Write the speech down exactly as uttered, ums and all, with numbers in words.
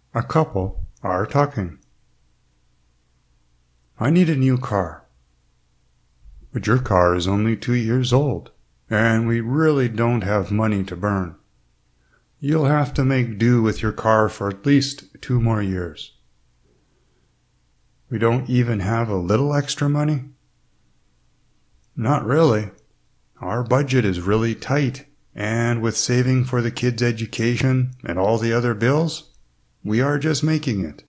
A couple are talking. I need a new car. But your car is only two years old, and we really don't have money to burn. You'll have to make do with your car for at least two more years. We don't even have a little extra money? Not really. Our budget is really tight, and with saving for the kids' education and all the other bills, we are just making it.